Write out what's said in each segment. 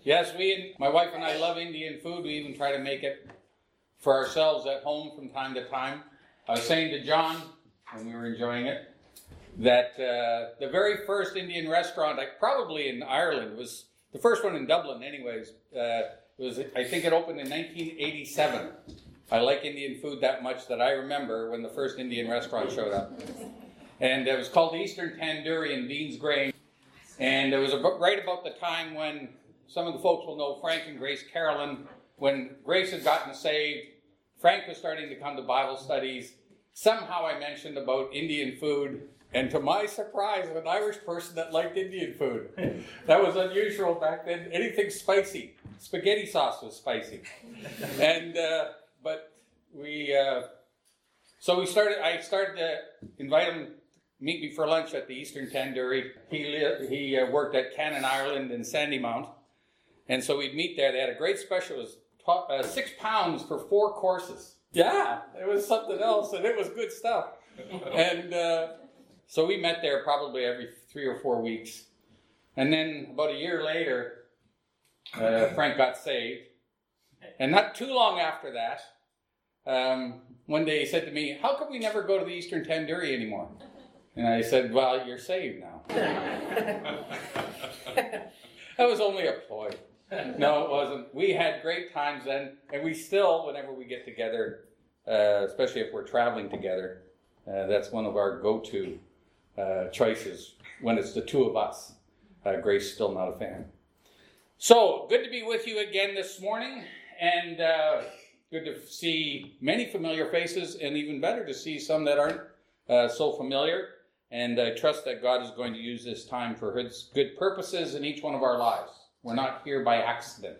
Yes, my wife and I love Indian food. We even try to make it for ourselves at home from time to time. I was saying to John, when we were enjoying it, that the very first Indian restaurant, probably in Ireland, was the first one in Dublin anyways. I think it opened in 1987. I like Indian food that much that I remember when the first Indian restaurant showed up. And it was called the Eastern Tandoori in Dean's Grange. And it was right about the time when some of the folks will know Frank and Grace Carolyn. When Grace had gotten saved, Frank was starting to come to Bible studies. Somehow I mentioned about Indian food. And to my surprise, an Irish person that liked Indian food. That was unusual back then. Anything spicy. Spaghetti sauce was spicy. And, I started to invite him meet me for lunch at the Eastern Tandoori. He worked at Cannon Ireland in Sandymount. And so we'd meet there. They had a great special. It was £6 for 4 courses. Yeah, it was something else, and it was good stuff. And so we met there probably every 3 or 4 weeks. And then about a year later, Frank got saved. And not too long after that, one day he said to me, "How come we never go to the Eastern Tandoori anymore?" And I said, "Well, you're saved now." That was only a ploy. No, it wasn't. We had great times then, and we still, whenever we get together, especially if we're traveling together, that's one of our go-to choices when it's the two of us. Grace is still not a fan. So, good to be with you again this morning, and good to see many familiar faces, and even better to see some that aren't so familiar. And I trust that God is going to use this time for His good purposes in each one of our lives. We're not here by accident.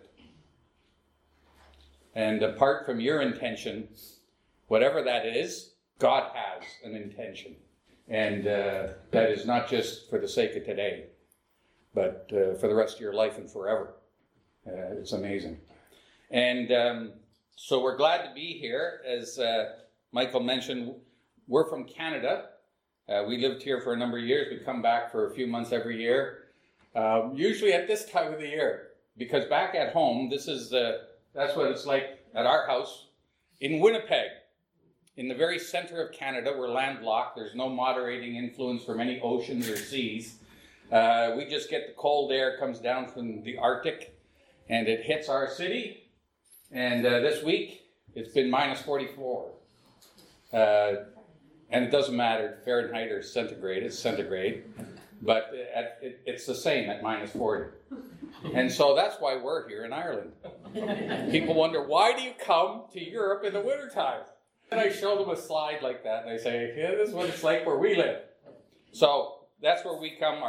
And apart from your intention, whatever that is, God has an intention. And that is not just for the sake of today, but for the rest of your life and forever. It's amazing. And so we're glad to be here. As Michael mentioned, we're from Canada. We lived here for a number of years. We come back for a few months every year. Usually at this time of the year, because back at home, that's what it's like at our house in Winnipeg, in the very center of Canada. We're landlocked. There's no moderating influence from any oceans or seas. We just get the cold air comes down from the Arctic, and it hits our city. And this week, it's been minus 44. And it doesn't matter, Fahrenheit or centigrade, it's centigrade. But it's the same at minus 40. And so that's why we're here in Ireland. People wonder, why do you come to Europe in the wintertime? And I show them a slide like that, and I say, yeah, this is what it's like where we live. So that's where we come.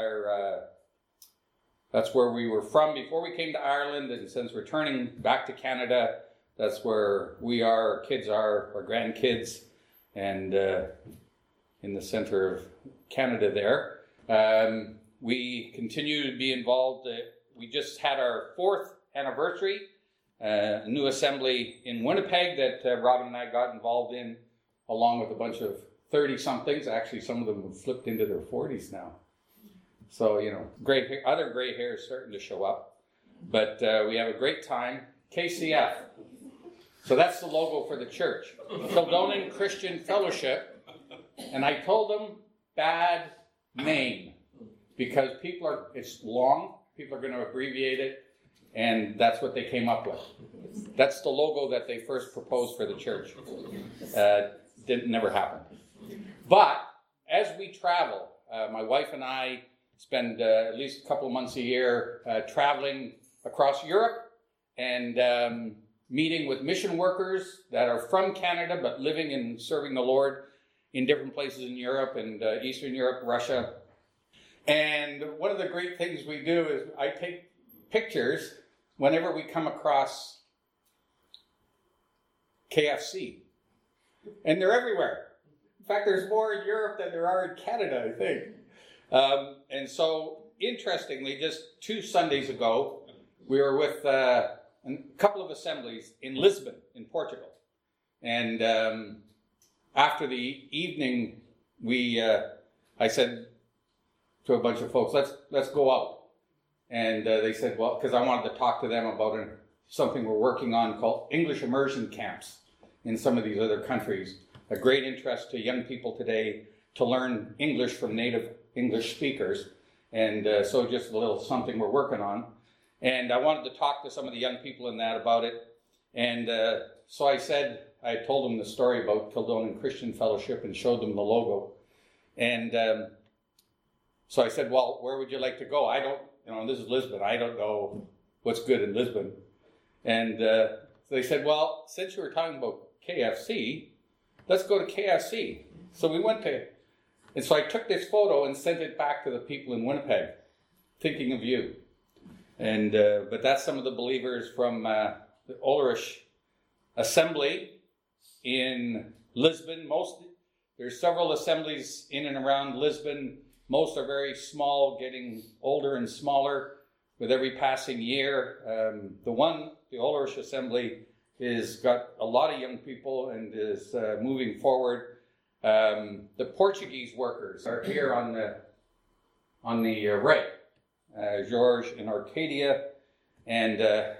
That's where we were from before we came to Ireland. And since we're turning back to Canada, that's where we are, our kids are, our grandkids, and in the center of Canada there. We continue to be involved. We just had our 4th anniversary, a new assembly in Winnipeg that Robin and I got involved in, along with a bunch of 30-somethings. Actually, some of them have flipped into their 40s now. So, other gray hair is starting to show up. But we have a great time. KCF. So that's the logo for the church. Kildonan Christian Fellowship. And I told them, bad name, because it's long, people are going to abbreviate it, and that's what they came up with. That's the logo that they first proposed for the church. Never happened. But as we travel, my wife and I spend at least a couple of months a year traveling across Europe and meeting with mission workers that are from Canada but living and serving the Lord in different places in Europe and Eastern Europe, Russia. And one of the great things we do is I take pictures whenever we come across KFC. And they're everywhere. In fact, there's more in Europe than there are in Canada, I think. And so, interestingly, just 2 Sundays ago, we were with a couple of assemblies in Lisbon, in Portugal. And after the evening, I said to a bunch of folks, let's go out. And they said, well, because I wanted to talk to them about something we're working on called English immersion camps in some of these other countries. A great interest to young people today to learn English from native English speakers. And so just a little something we're working on. And I wanted to talk to some of the young people in that about it. And so I told them the story about Kildonan Christian Fellowship and showed them the logo. And so I said, well, where would you like to go? This is Lisbon. I don't know what's good in Lisbon. And so they said, well, since you were talking about KFC, let's go to KFC. So we went to, and so I took this photo and sent it back to the people in Winnipeg, thinking of you. And but that's some of the believers from the Ulrich Assembly in Lisbon. There's several assemblies in and around Lisbon. Most are very small, getting older and smaller with every passing year. The Ulrich Assembly, is got a lot of young people and is moving forward. The Portuguese workers are here on the right. George in Arcadia, and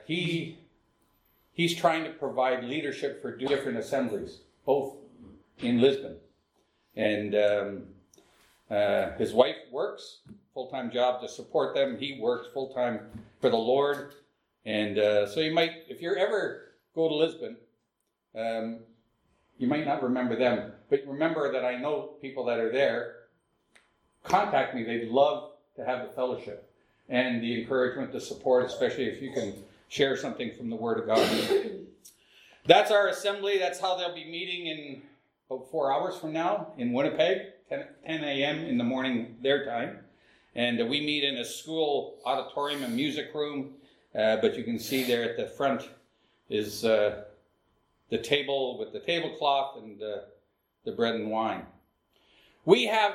he's trying to provide leadership for different assemblies, both in Lisbon. And his wife works full-time job to support them. He works full-time for the Lord. And so you might, if you ever go to Lisbon, you might not remember them, but remember that I know people that are there. Contact me. They'd love to have the fellowship and the encouragement, the support, especially if you can share something from the Word of God. That's our assembly. That's how they'll be meeting in about 4 hours from now in Winnipeg, 10 a.m. in the morning their time. And we meet in a school auditorium, a music room. But you can see there at the front is the table with the tablecloth and the bread and wine. We have,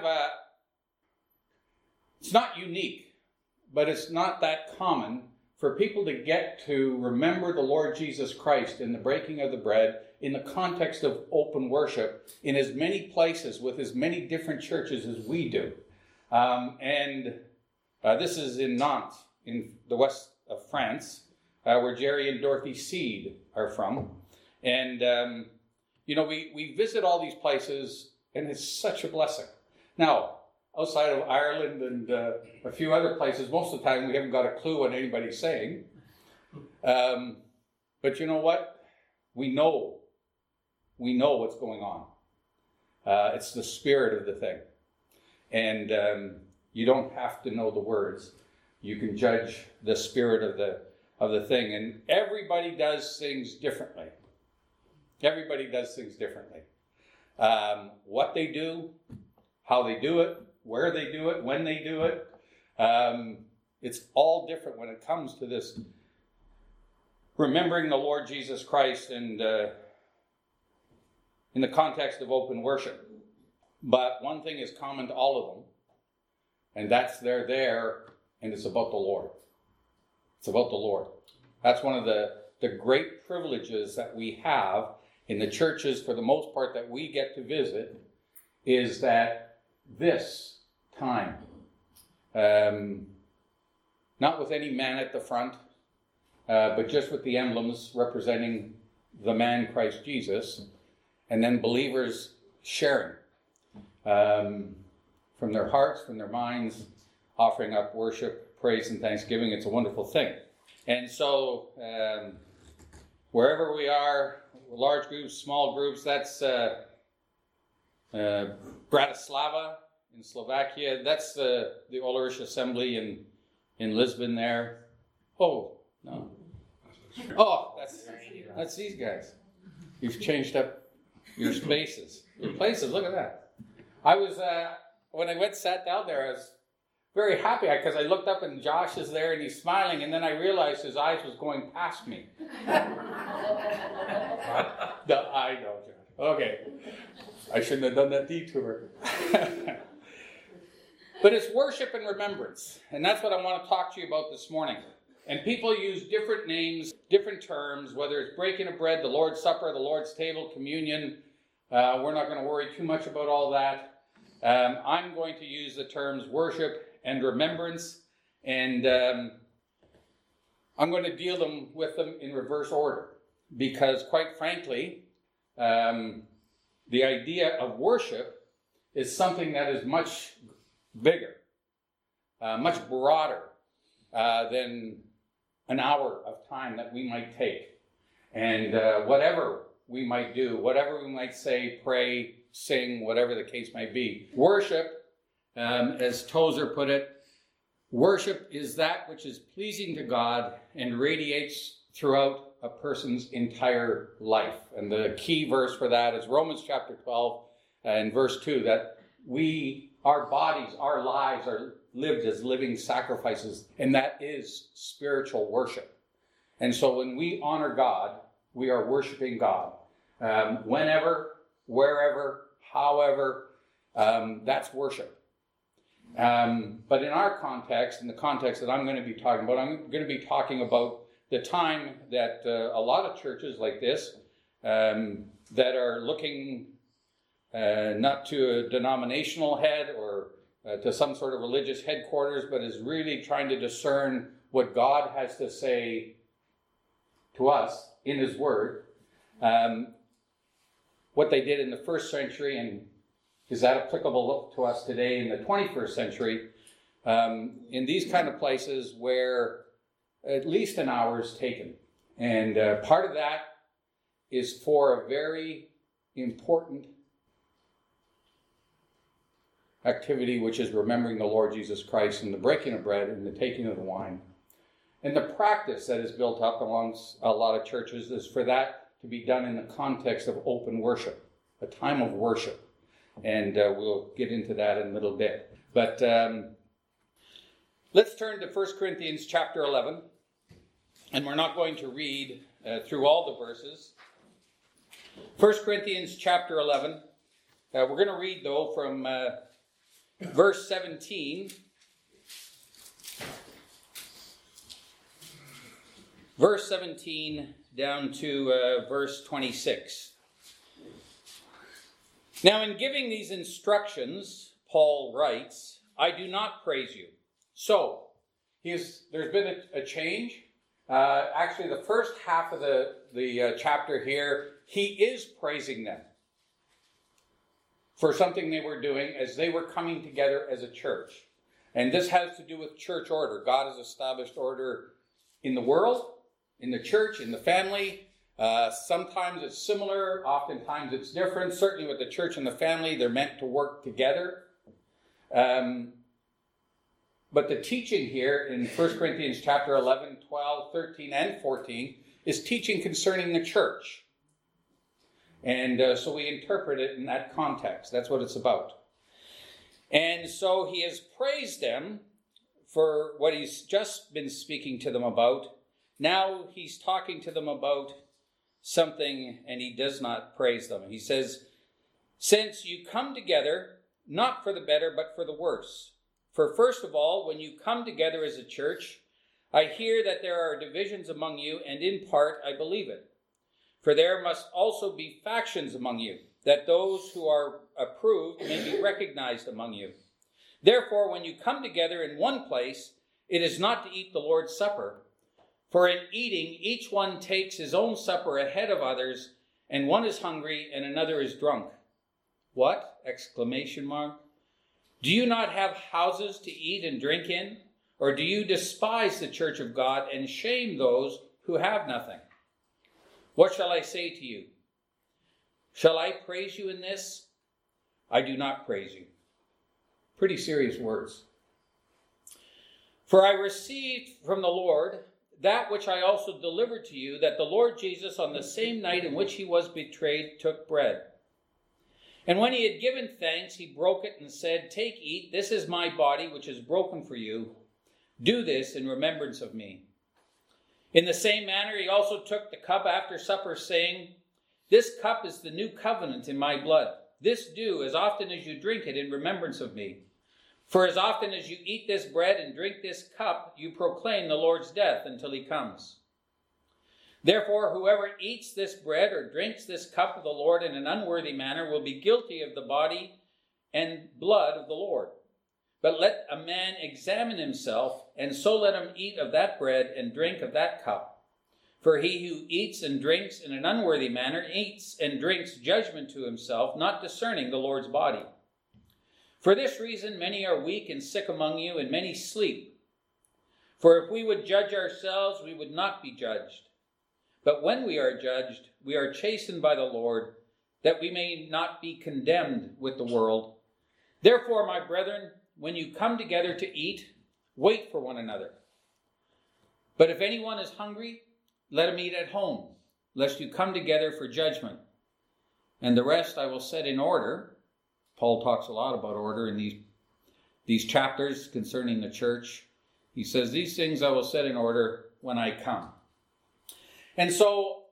it's not unique, but it's not that common for people to get to remember the Lord Jesus Christ in the breaking of the bread in the context of open worship in as many places with as many different churches as we do. This is in Nantes, in the west of France, where Jerry and Dorothy Seed are from. And, we visit all these places, and it's such a blessing. Now, outside of Ireland and a few other places, most of the time we haven't got a clue what anybody's saying. But you know what? We know what's going on. It's the spirit of the thing. And you don't have to know the words. You can judge the spirit of the thing. And everybody does things differently. Everybody does things differently. What they do, how they do it, where they do it, when they do it. It's all different when it comes to this remembering the Lord Jesus Christ and in the context of open worship. But one thing is common to all of them, and that's they're there, and it's about the Lord. It's about the Lord. That's one of the great privileges that we have in the churches, for the most part, that we get to visit, is that this time, not with any man at the front, but just with the emblems representing the man Christ Jesus, and then believers sharing from their hearts, from their minds, offering up worship, praise, and thanksgiving. It's a wonderful thing. And so, wherever we are, large groups, small groups, that's Bratislava in Slovakia. That's the Ulrich Assembly in Lisbon there. Oh, no. Oh, that's these guys. You've changed up your spaces. Your places, look at that. I was, when I sat down there, I was very happy because I looked up and Josh is there and he's smiling, and then I realized his eyes was going past me. I know, Josh. Okay. I shouldn't have done that detour. But it's worship and remembrance. And that's what I want to talk to you about this morning. And people use different names, different terms, whether it's breaking of bread, the Lord's Supper, the Lord's table, communion. We're not going to worry too much about all that. I'm going to use the terms worship and remembrance. And I'm going to deal with them in reverse order, because quite frankly, the idea of worship is something that is much bigger, much broader than an hour of time that we might take. And whatever we might do, whatever we might say, pray, sing, whatever the case might be. Worship, as Tozer put it, worship is that which is pleasing to God and radiates throughout a person's entire life. And the key verse for that is Romans chapter 12 and verse 2, that our bodies, our lives are lived as living sacrifices, and that is spiritual worship. And so when we honor God, we are worshiping God. Whenever, wherever, however, that's worship. But in our context, in the context that I'm going to be talking about, I'm going to be talking about the time that a lot of churches like this that are looking not to a denominational head or to some sort of religious headquarters, but is really trying to discern what God has to say to us in His Word. What they did in the first century, and is that applicable to us today in the 21st century, in these kind of places where at least an hour is taken. And part of that is for a very important activity, which is remembering the Lord Jesus Christ and the breaking of bread and the taking of the wine. And the practice that is built up amongst a lot of churches is for that to be done in the context of open worship, a time of worship. And we'll get into that in a little bit. But let's turn to 1 Corinthians chapter 11. And we're not going to read through all the verses. 1 Corinthians chapter 11. We're going to read, though, from verse 17. Verse 17 down to verse 26. Now, in giving these instructions, Paul writes, I do not praise you. So, there's been a change. Actually, the first half of the chapter here, he is praising them for something they were doing as they were coming together as a church. And this has to do with church order. God has established order in the world, in the church, in the family. Sometimes it's similar, oftentimes it's different. Certainly with the church and the family, they're meant to work together. But the teaching here in 1 Corinthians chapter 11, 12, 13, and 14 is teaching concerning the church. And so we interpret it in that context. That's what it's about. And so he has praised them for what he's just been speaking to them about. Now he's talking to them about something, and he does not praise them. He says, since you come together, not for the better, but for the worse. For first of all, when you come together as a church, I hear that there are divisions among you, and in part I believe it. For there must also be factions among you, that those who are approved may be recognized among you. Therefore, when you come together in one place, it is not to eat the Lord's Supper. For in eating, each one takes his own supper ahead of others, and one is hungry and another is drunk. What? Exclamation mark. Do you not have houses to eat and drink in? Or do you despise the church of God and shame those who have nothing? What shall I say to you? Shall I praise you in this? I do not praise you. Pretty serious words. For I received from the Lord that which I also delivered to you, that the Lord Jesus, on the same night in which he was betrayed, took bread. And when he had given thanks, he broke it and said, take, eat, this is my body, which is broken for you. Do this in remembrance of me. In the same manner, he also took the cup after supper, saying, this cup is the new covenant in my blood. This do as often as you drink it in remembrance of me. For as often as you eat this bread and drink this cup, you proclaim the Lord's death until he comes. Therefore, whoever eats this bread or drinks this cup of the Lord in an unworthy manner will be guilty of the body and blood of the Lord. But let a man examine himself, and so let him eat of that bread and drink of that cup. For he who eats and drinks in an unworthy manner eats and drinks judgment to himself, not discerning the Lord's body. For this reason many are weak and sick among you, and many sleep. For if we would judge ourselves, we would not be judged. But when we are judged, we are chastened by the Lord, that we may not be condemned with the world. Therefore, my brethren, when you come together to eat, wait for one another. But if anyone is hungry, let him eat at home, lest you come together for judgment. And the rest I will set in order. Paul talks a lot about order in these chapters concerning the church. He says, these things I will set in order when I come. And so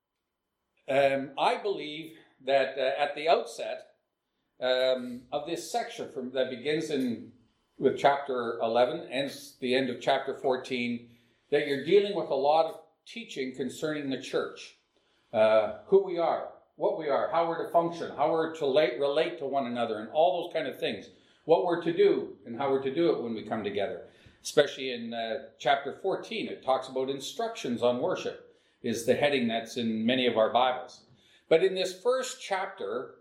I believe that at the outset of this section that begins with chapter 11, ends the end of chapter 14, that you're dealing with a lot of teaching concerning the church, who we are, what we are, how we're to function, how we're to relate to one another, and all those kind of things, what we're to do and how we're to do it when we come together. Especially in chapter 14, it talks about instructions on worship, is the heading that's in many of our Bibles. But in this first chapter,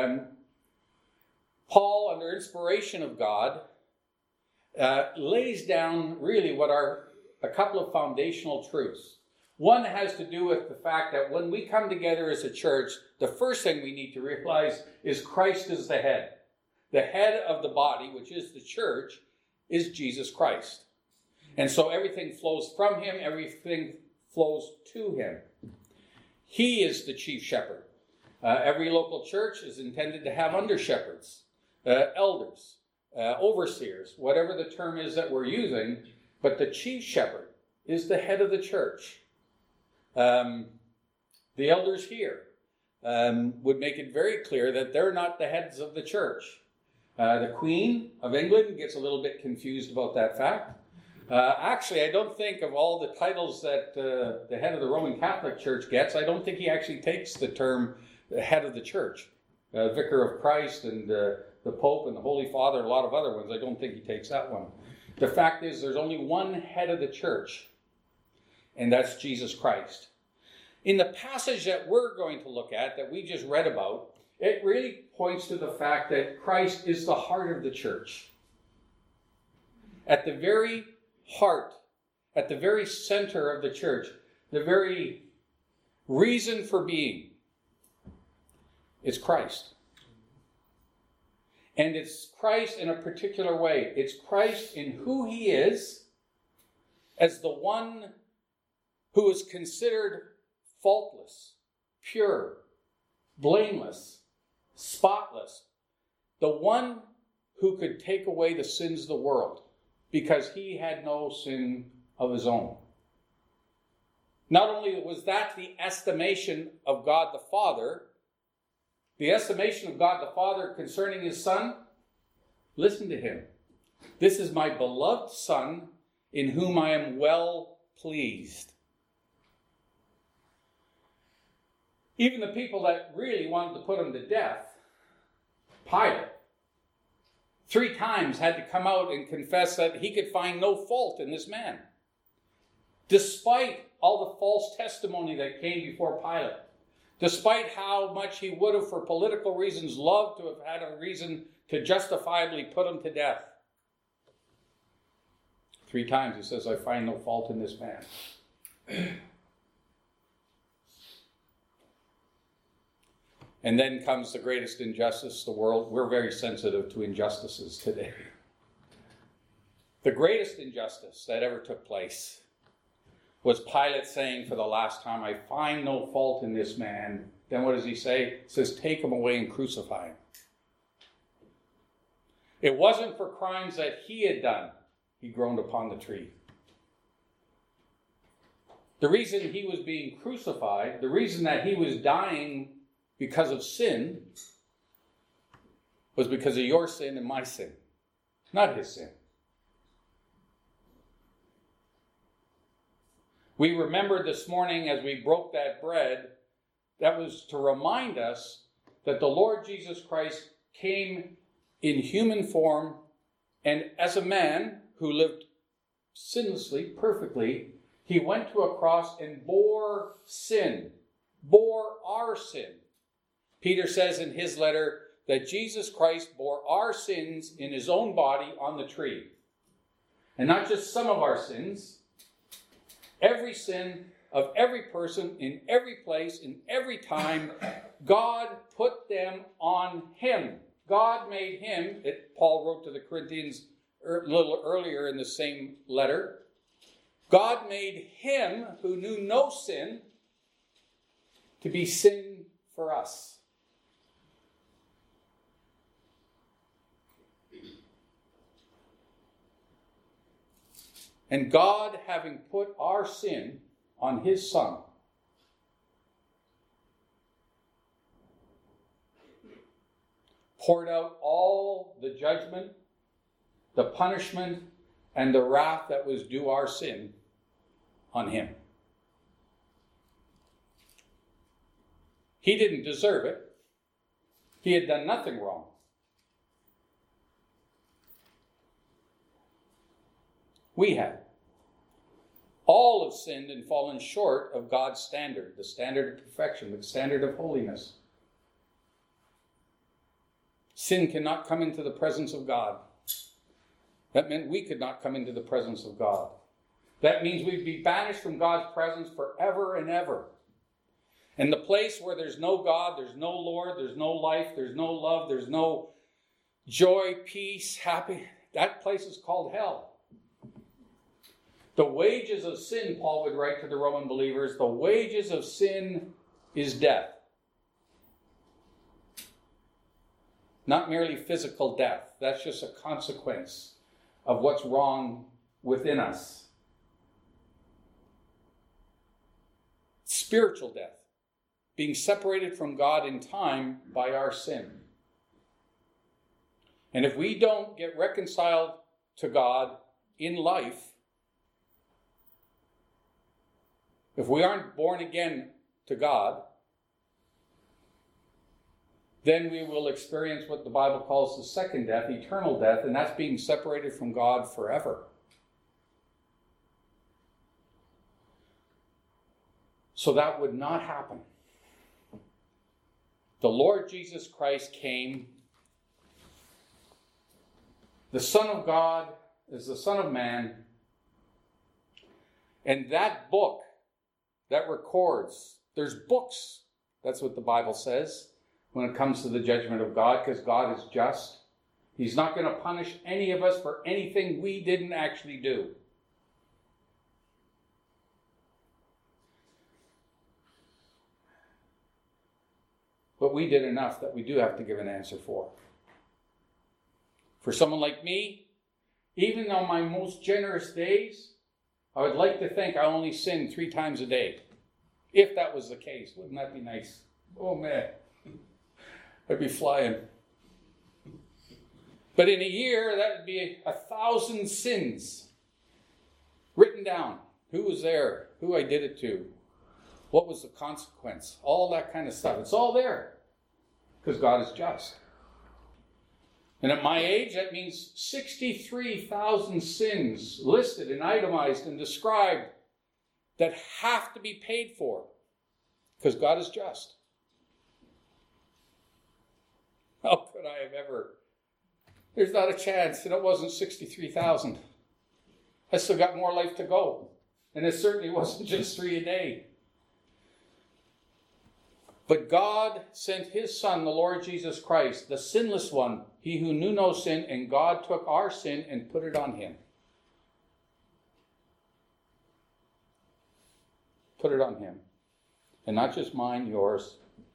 Paul, under inspiration of God, lays down really what are a couple of foundational truths. One has to do with the fact that when we come together as a church, the first thing we need to realize is Christ is the head. The head of the body, which is the church, is Jesus Christ. And so everything flows from him, everything flows to him. He is the chief shepherd. Every local church is intended to have under-shepherds, elders, overseers, whatever the term is that we're using, but the chief shepherd is the head of the church. The elders here would make it very clear that they're not the heads of the church. The Queen of England gets a little bit confused about that fact. Actually, I don't think of all the titles that the head of the Roman Catholic Church gets, I don't think he actually takes the term head of the church. Vicar of Christ and the Pope and the Holy Father and a lot of other ones, I don't think he takes that one. The fact is there's only one head of the church, and that's Jesus Christ. In the passage that we're going to look at, that we just read about, it really points to the fact that Christ is the heart of the church. At the very heart, at the very center of the church, the very reason for being, is Christ. And it's Christ in a particular way. It's Christ in who he is as the one who is considered faultless, pure, blameless, spotless. The one who could take away the sins of the world because he had no sin of his own. Not only was that the estimation of God the Father, the estimation of God the Father concerning his Son, listen to him. This is my beloved Son in whom I am well pleased. Even the people that really wanted to put him to death, Pilate, 3 times had to come out and confess that he could find no fault in this man. Despite all the false testimony that came before Pilate, despite how much he would have, for political reasons, loved to have had a reason to justifiably put him to death. 3 times he says, I find no fault in this man. And then comes the greatest injustice the world. We're very sensitive to injustices today. The greatest injustice that ever took place was Pilate saying for the last time, I find no fault in this man. Then what does he say? He says, take him away and crucify him. It wasn't for crimes that he had done. He groaned upon the tree. The reason he was being crucified, the reason that he was dying because of sin, was because of your sin and my sin, not his sin. We remembered this morning as we broke that bread, that was to remind us that the Lord Jesus Christ came in human form And as a man who lived sinlessly, perfectly, he went to a cross and bore sin, bore our sin. Peter says in his letter that Jesus Christ bore our sins in his own body on the tree. And not just some of our sins, every sin of every person in every place, in every time, God put them on him. God made him, Paul wrote to the Corinthians a little earlier in the same letter, God made him who knew no sin to be sin for us. And God, having put our sin on his Son, poured out all the judgment, the punishment, and the wrath that was due our sin on him. He didn't deserve it. He had done nothing wrong. We had. All have sinned and fallen short of God's standard, the standard of perfection, the standard of holiness. Sin cannot come into the presence of God. That meant we could not come into the presence of God. That means we'd be banished from God's presence forever and ever. And the place where there's no God, there's no Lord, there's no life, there's no love, there's no joy, peace, happy, that place is called hell. The wages of sin, Paul would write to the Roman believers, the wages of sin is death. Not merely physical death. That's just a consequence of what's wrong within us. Spiritual death. Being separated from God in time by our sin. And if we don't get reconciled to God in life, if we aren't born again to God, then we will experience what the Bible calls the second death, eternal death, and that's being separated from God forever. So that would not happen. The Lord Jesus Christ came. The Son of God is the Son of Man. And that book that records, there's books, that's what the Bible says, when it comes to the judgment of God, because God is just. He's not going to punish any of us for anything we didn't actually do. But we did enough that we do have to give an answer for. For someone like me, even on my most generous days, I would like to think I only sin 3 times a day. If that was the case, wouldn't that be nice? Oh man, I'd be flying. But in a year, that would be 1,000 sins written down. Who was there? Who I did it to? What was the consequence? All that kind of stuff. It's all there because God is just. And at my age, that means 63,000 sins listed and itemized and described that have to be paid for because God is just. How could I have ever? There's not a chance that it wasn't 63,000. I still got more life to go. And it certainly wasn't just 3 a day. But God sent his Son, the Lord Jesus Christ, the sinless one, he who knew no sin, and God took our sin and put it on him. Put it on him. And not just mine, yours.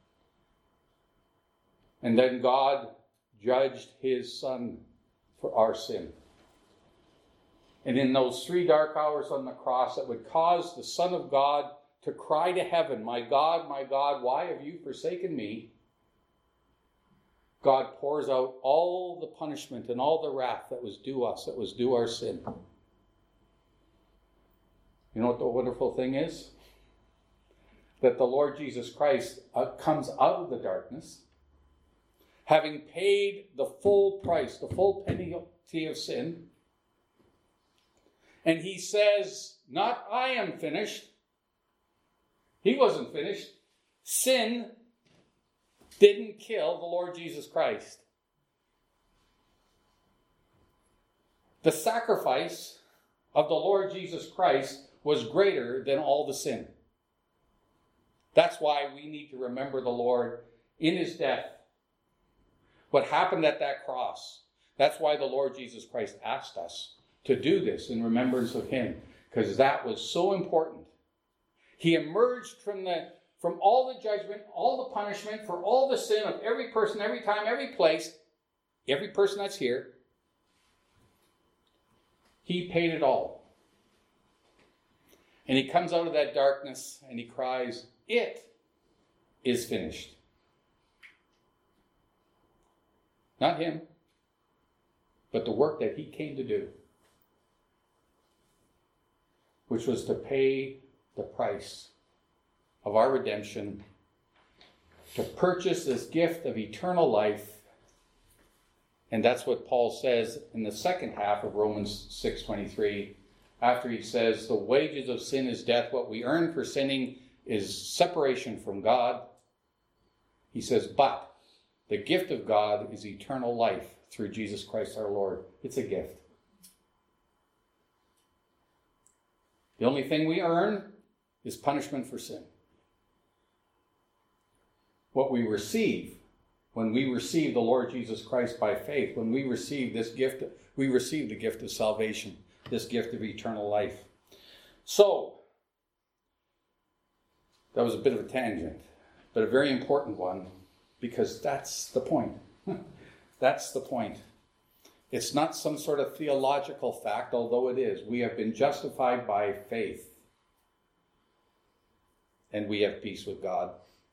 And then God judged his Son for our sin. And in those 3 dark hours on the cross, that would cause the Son of God to cry to heaven, my God, why have you forsaken me? God pours out all the punishment and all the wrath that was due us, that was due our sin. You know what the wonderful thing is? That the Lord Jesus Christ comes out of the darkness, having paid the full price, the full penalty of sin. And he says, not I am finished. He wasn't finished. Sin didn't kill the Lord Jesus Christ. The sacrifice of the Lord Jesus Christ was greater than all the sin. That's why we need to remember the Lord in his death. What happened at that cross. That's why the Lord Jesus Christ asked us to do this in remembrance of him, because that was so important. He emerged from all the judgment, all the punishment for all the sin of every person, every time, every place, every person that's here. He paid it all. And he comes out of that darkness and he cries, "It is finished." Not him, but the work that he came to do, which was to pay the price of our redemption, to purchase this gift of eternal life. And that's what Paul says in the second half of Romans 6:23, after he says, the wages of sin is death, what we earn for sinning is separation from God. He says, but the gift of God is eternal life through Jesus Christ our Lord. It's a gift. The only thing we earn is punishment for sin. What we receive when we receive the Lord Jesus Christ by faith, when we receive this gift, we receive the gift of salvation, this gift of eternal life. So, that was a bit of a tangent, but a very important one, because that's the point. That's the point. It's not some sort of theological fact, although it is. We have been justified by faith, and we have peace with God.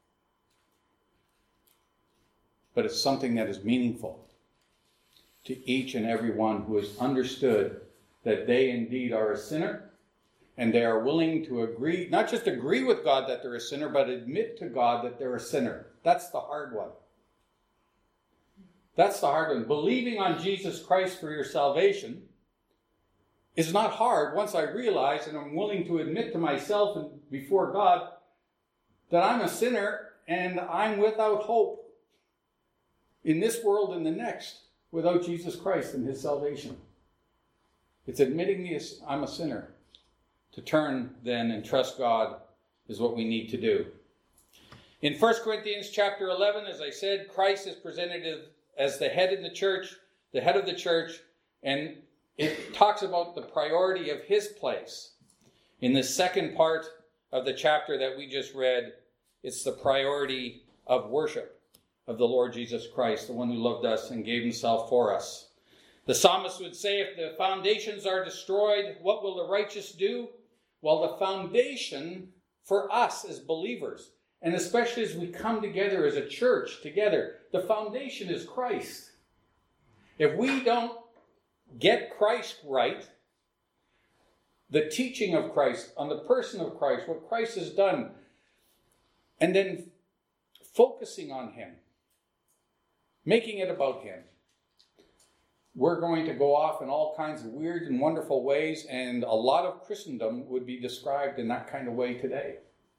But it's something that is meaningful to each and every one who has understood that they indeed are a sinner, and they are willing to agree, not just agree with God that they're a sinner, but admit to God that they're a sinner. That's the hard one. That's the hard one. Believing on Jesus Christ for your salvation is not hard once I realize and I'm willing to admit to myself and before God that I'm a sinner and I'm without hope in this world and the next without Jesus Christ and his salvation. It's admitting I'm a sinner. To turn then and trust God is what we need to do. In 1 Corinthians chapter 11, as I said, Christ is presented as the head in the church, the head of the church, and it talks about the priority of his place. In the second part of the chapter that we just read, it's the priority of worship of the Lord Jesus Christ, the one who loved us and gave himself for us. The psalmist would say, if the foundations are destroyed, what will the righteous do? Well, the foundation for us as believers, and especially as we come together as a church together, the foundation is Christ. If we don't get Christ right, the teaching of Christ, on the person of Christ, what Christ has done, and then focusing on him, making it about him, we're going to go off in all kinds of weird and wonderful ways, and a lot of Christendom would be described in that kind of way today.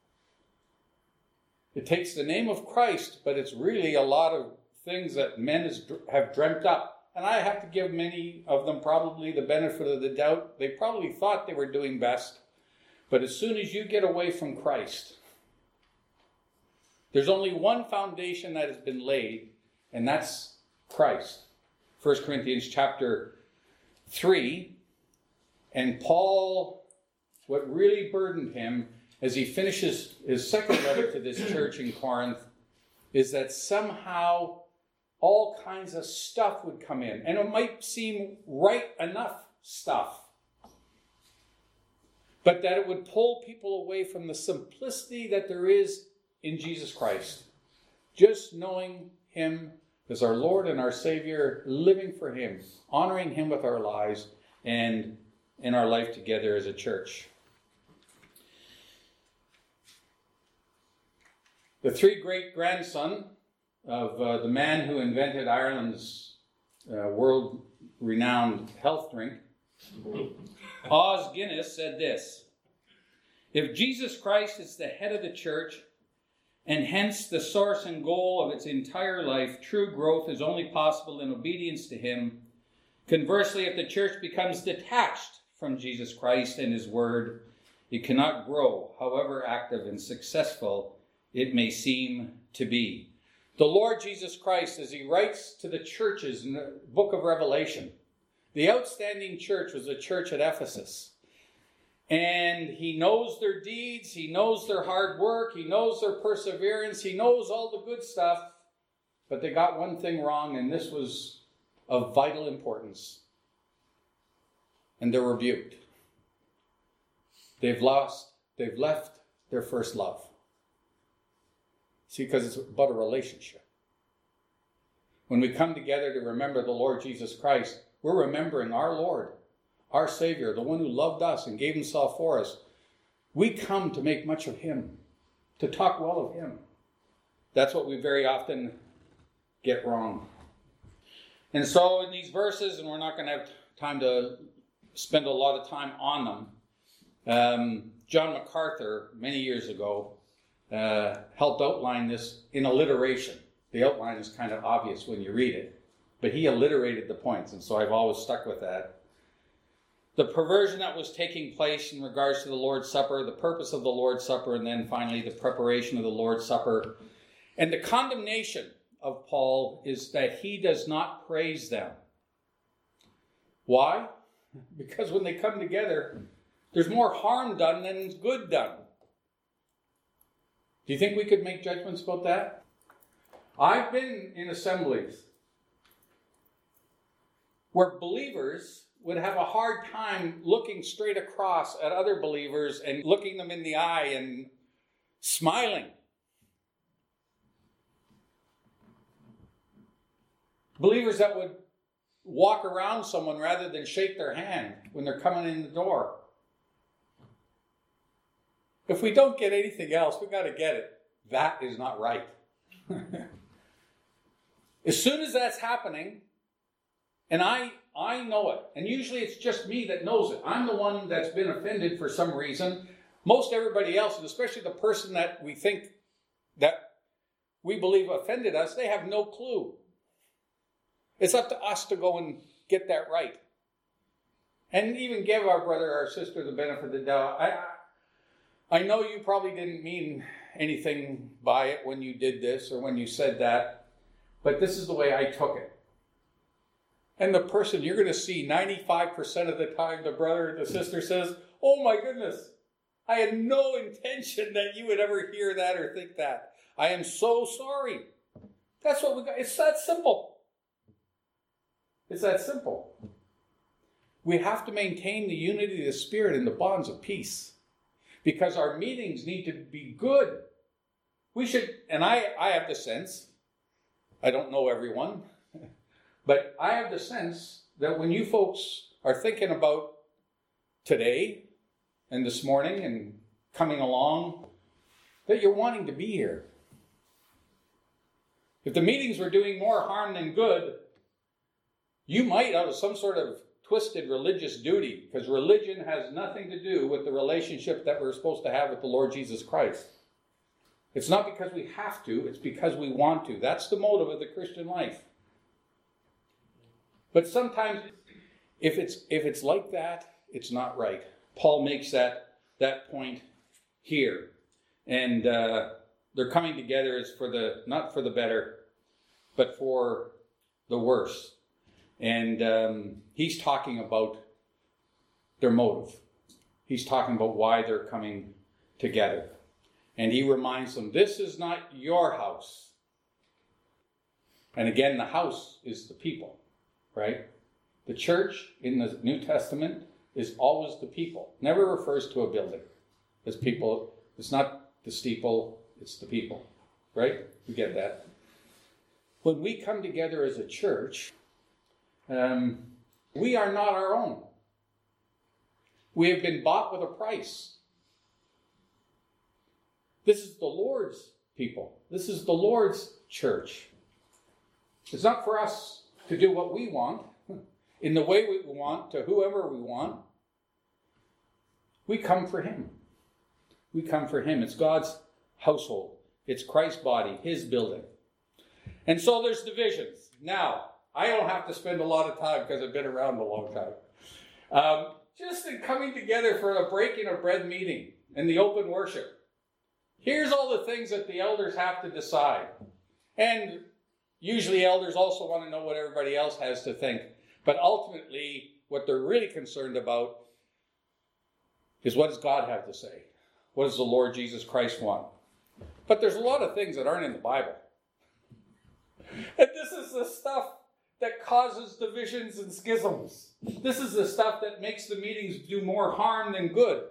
It takes the name of Christ, but it's really a lot of things that men have dreamt up. And I have to give many of them probably the benefit of the doubt. They probably thought they were doing best. But as soon as you get away from Christ, there's only one foundation that has been laid, and that's Christ. 1 Corinthians chapter 3. And Paul, what really burdened him as he finishes his second letter to this church in Corinth, is that somehow all kinds of stuff would come in. And it might seem right enough stuff, but that it would pull people away from the simplicity that there is in Jesus Christ. Just knowing him as our Lord and our Savior, living for him, honoring him with our lives, and in our life together as a church. The three great-grandson of the man who invented Ireland's world-renowned health drink. Os Guinness said this: "If Jesus Christ is the head of the church, and hence the source and goal of its entire life, true growth is only possible in obedience to him. Conversely, if the church becomes detached from Jesus Christ and his word, it cannot grow, however active and successful it may seem to be." The Lord Jesus Christ, as he writes to the churches in the book of Revelation, the outstanding church was the church at Ephesus. And he knows their deeds, he knows their hard work, he knows their perseverance, he knows all the good stuff. But they got one thing wrong, and this was of vital importance. And they're rebuked. They've left their first love. See, because it's about a relationship. When we come together to remember the Lord Jesus Christ, we're remembering our Lord, our Savior, the one who loved us and gave himself for us. We come to make much of him, to talk well of him. That's what we very often get wrong. And so in these verses, and we're not going to have time to spend a lot of time on them, John MacArthur, many years ago, helped outline this in alliteration. The outline is kind of obvious when you read it, but he alliterated the points, and so I've always stuck with that. The perversion that was taking place in regards to the Lord's Supper, the purpose of the Lord's Supper, and then finally the preparation of the Lord's Supper. And the condemnation of Paul is that he does not praise them. Why? Because when they come together, there's more harm done than good done. Do you think we could make judgments about that? I've been in assemblies where believers would have a hard time looking straight across at other believers and looking them in the eye and smiling. Believers that would walk around someone rather than shake their hand when they're coming in the door. If we don't get anything else, we got to get it. That is not right. As soon as that's happening, and I know it, and usually it's just me that knows it. I'm the one that's been offended for some reason. Most everybody else, and especially the person that we think that we believe offended us, they have no clue. It's up to us to go and get that right. And even give our brother or sister the benefit of the doubt. I know you probably didn't mean anything by it when you did this or when you said that, but this is the way I took it. And the person, you're going to see 95% of the time, the brother or the sister says, "Oh my goodness, I had no intention that you would ever hear that or think that. I am so sorry." That's what we got. It's that simple. It's that simple. We have to maintain the unity of the Spirit and the bonds of peace. Because our meetings need to be good. We should, and I have the sense, I don't know everyone, but I have the sense that when you folks are thinking about today and this morning and coming along, that you're wanting to be here. If the meetings were doing more harm than good, you might, out of some sort of twisted religious duty, because religion has nothing to do with the relationship that we're supposed to have with the Lord Jesus Christ. It's not because we have to, it's because we want to. That's the motive of the Christian life. But sometimes, if it's like that, it's not right. Paul makes that point here. And they're coming together as not for the better, but for the worse. And he's talking about their motive. He's talking about why they're coming together. And he reminds them, this is not your house. And again, the house is the people, right? The church in the New Testament is always the people. Never refers to a building as people. It's not the steeple, it's the people, right? We get that. When we come together as a church, we are not our own. We have been bought with a price. This is the Lord's people. This is the Lord's church. It's not for us to do what we want, in the way we want, to whoever we want. We come for him. We come for him. It's God's household. It's Christ's body, his building. And so there's divisions. Now, I don't have to spend a lot of time because I've been around a long time. Just in coming together for a breaking of bread meeting and the open worship. Here's all the things that the elders have to decide. And usually elders also want to know what everybody else has to think. But ultimately, what they're really concerned about is what does God have to say? What does the Lord Jesus Christ want? But there's a lot of things that aren't in the Bible. And this is the stuff that causes divisions and schisms. This is the stuff that makes the meetings do more harm than good.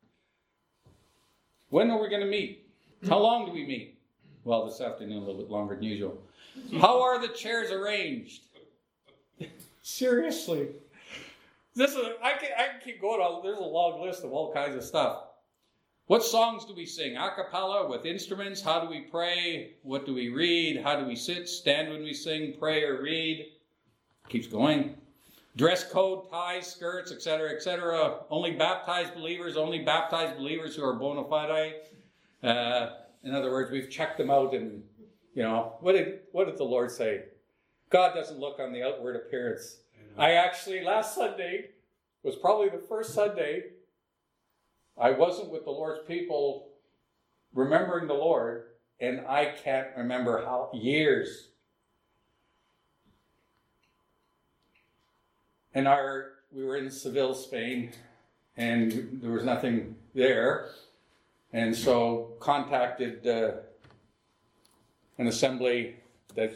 When are we going to meet? How long do we meet? Well, this afternoon a little bit longer than usual. How are the chairs arranged? Seriously. I can keep going on. There's a long list of all kinds of stuff. What songs do we sing? A cappella with instruments? How do we pray? What do we read? How do we sit, stand when we sing, pray, or read? Keeps going. Dress code, ties, skirts, etc., etc. Only baptized believers who are bona fide. In other words, we've checked them out, and what did the Lord say? God doesn't look on the outward appearance. I actually, last Sunday was probably the first Sunday I wasn't with the Lord's people remembering the Lord, and I can't remember how years. And we were in Seville, Spain, and there was nothing there. And so contacted an assembly that's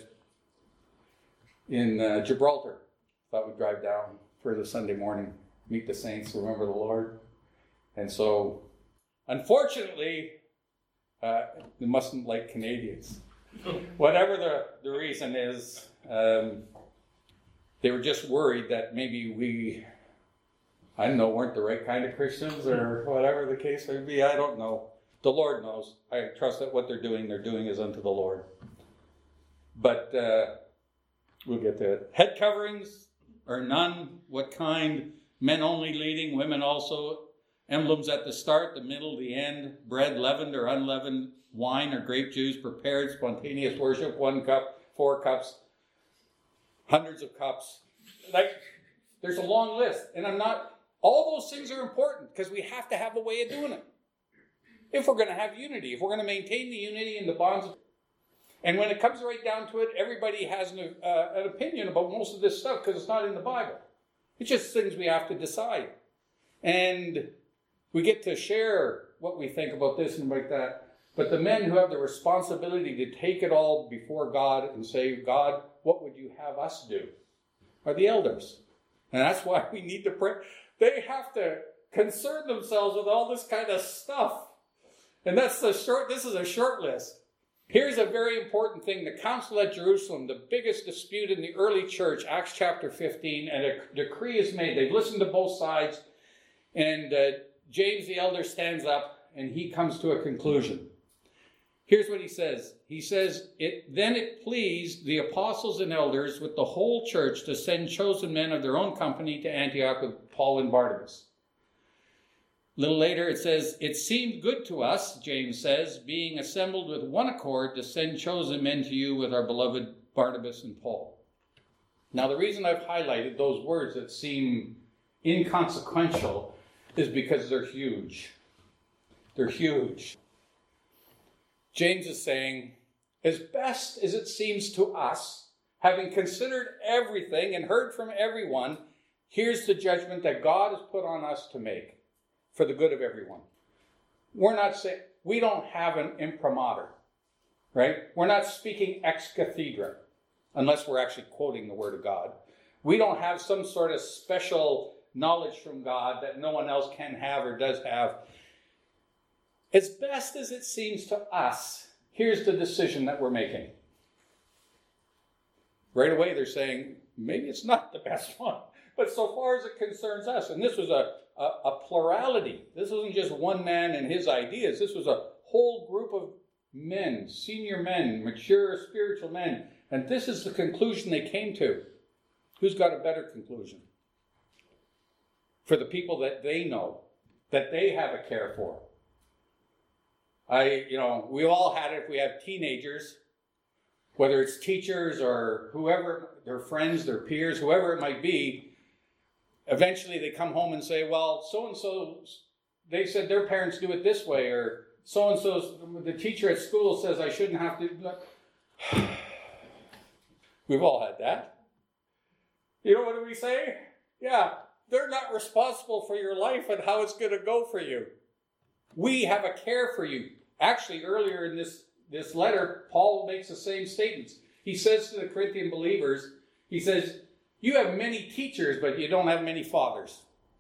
in Gibraltar. Thought we'd drive down for the Sunday morning, meet the saints, remember the Lord. And so, unfortunately, they mustn't like Canadians. Whatever the reason is, they were just worried that maybe we, weren't the right kind of Christians, or whatever the case may be. I don't know. The Lord knows. I trust that what they're doing is unto the Lord. But we'll get to it. Head coverings or none? What kind? Men only leading, women also. Emblems at the start, the middle, the end. Bread, leavened or unleavened. Wine or grape juice, prepared, spontaneous worship. 1 cup, 4 cups, hundreds of cups. There's a long list. And all those things are important because we have to have a way of doing it. If we're going to have unity, if we're going to maintain the unity and the bonds. And when it comes right down to it, everybody has an opinion about most of this stuff because it's not in the Bible. It's just things we have to decide. And we get to share what we think about this and like that. But the men who have the responsibility to take it all before God and say, God, what would you have us do? Are the elders. And that's why we need to pray. They have to concern themselves with all this kind of stuff. And this is a short list. Here's a very important thing. The Council at Jerusalem, the biggest dispute in the early church, Acts chapter 15, and a decree is made. They've listened to both sides. And James the elder stands up and he comes to a conclusion. Here's what he says. He says, Then it pleased the apostles and elders with the whole church to send chosen men of their own company to Antioch with Paul and Barnabas. A little later it says, It seemed good to us, James says, being assembled with one accord to send chosen men to you with our beloved Barnabas and Paul. Now the reason I've highlighted those words that seem inconsequential is because they're huge. They're huge. James is saying, as best as it seems to us, having considered everything and heard from everyone, here's the judgment that God has put on us to make for the good of everyone. We're not saying, we don't have an imprimatur, right? We're not speaking ex cathedra, unless we're actually quoting the Word of God. We don't have some sort of special knowledge from God that no one else can have or does have. As best as it seems to us, here's the decision that we're making. Right away they're saying, maybe it's not the best one. But so far as it concerns us, and this was a plurality. This wasn't just one man and his ideas. This was a whole group of men, senior men, mature spiritual men, And this is the conclusion they came to. Who's got a better conclusion? For the people that they know, that they have a care for. We all had it if we have teenagers, whether it's teachers or whoever, their friends, their peers, whoever it might be. Eventually they come home and say, well, so-and-so, they said their parents do it this way, or so-and-so, the teacher at school says I shouldn't have to. We've all had that. You know what do we say? Yeah, they're not responsible for your life and how it's going to go for you. We have a care for you. Actually, earlier in this letter, Paul makes the same statements. He says to the Corinthian believers, he says, you have many teachers, but you don't have many fathers.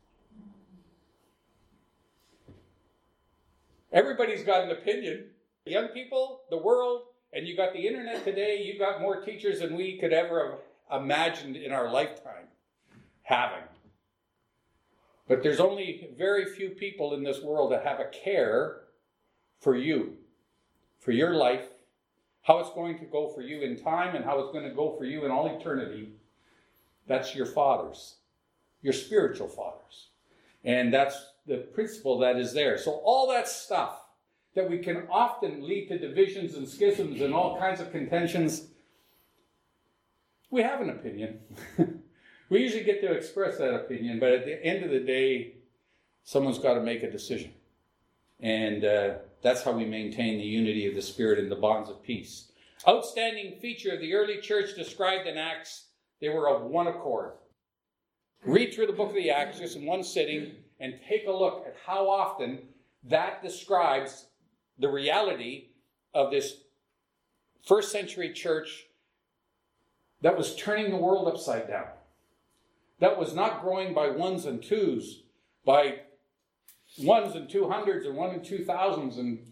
Everybody's got an opinion. Young people, the world, and you got the internet today, you got more teachers than we could ever have imagined in our lifetime having. But there's only very few people in this world that have a care for you, for your life, how it's going to go for you in time and how it's going to go for you in all eternity. That's your fathers, your spiritual fathers. And that's the principle that is there. So all that stuff that we can often lead to divisions and schisms and all kinds of contentions, we have an opinion. We usually get to express that opinion, but at the end of the day, someone's got to make a decision. And that's how we maintain the unity of the Spirit and the bonds of peace. Outstanding feature of the early church described in Acts, they were of one accord. Read through the book of the Acts just in one sitting and take a look at how often that describes the reality of this first century church that was turning the world upside down. That was not growing by ones and twos, by ones and 200s and 1 and 2,000s. And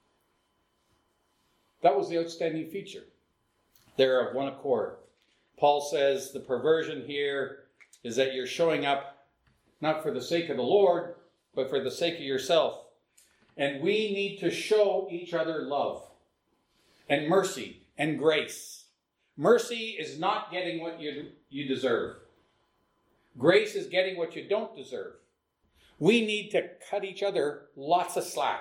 that was the outstanding feature. They're of one accord. Paul says the perversion here is that you're showing up not for the sake of the Lord, but for the sake of yourself. And we need to show each other love and mercy and grace. Mercy is not getting what you deserve. Grace is getting what you don't deserve. We need to cut each other lots of slack.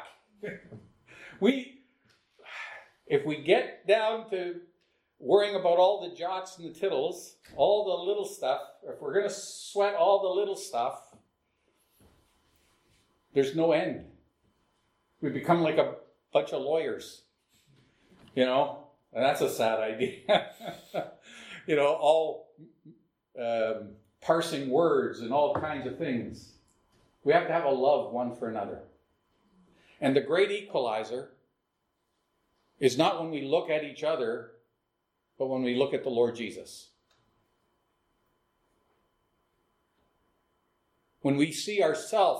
If we get down to worrying about all the jots and the tittles, all the little stuff, if we're going to sweat all the little stuff, there's no end. We become like a bunch of lawyers, and that's a sad idea. All parsing words and all kinds of things. We have to have a love one for another. And the great equalizer is not when we look at each other, but when we look at the Lord Jesus. When we see ourselves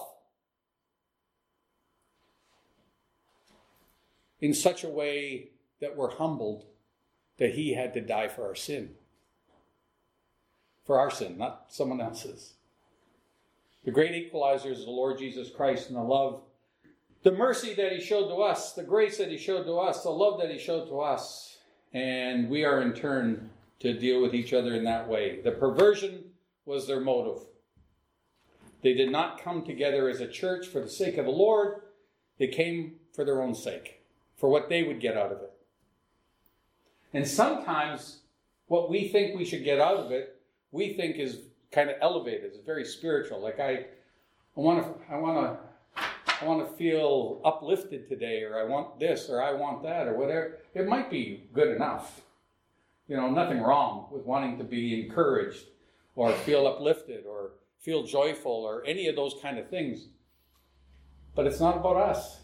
in such a way that we're humbled that he had to die for our sin. For our sin, not someone else's. The great equalizer is the Lord Jesus Christ, and the love, the mercy that he showed to us, the grace that he showed to us, the love that he showed to us. And we are in turn to deal with each other in that way. The perversion was their motive. They did not come together as a church for the sake of the Lord. They came for their own sake, for what they would get out of it. And sometimes what we think we should get out of it, we think is kind of elevated. It's very spiritual. Like I want to feel uplifted today, or I want this, or I want that, or whatever. It might be good enough. Nothing wrong with wanting to be encouraged, or feel uplifted, or feel joyful, or any of those kind of things. But it's not about us.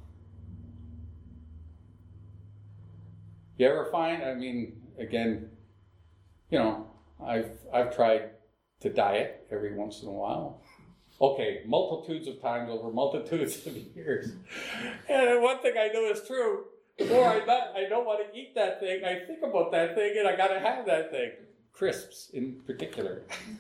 You ever find, again, I've tried to diet every once in a while. Okay, multitudes of times over multitudes of years. And one thing I know is true, before I don't want to eat that thing, I think about that thing and I got to have that thing. Crisps in particular.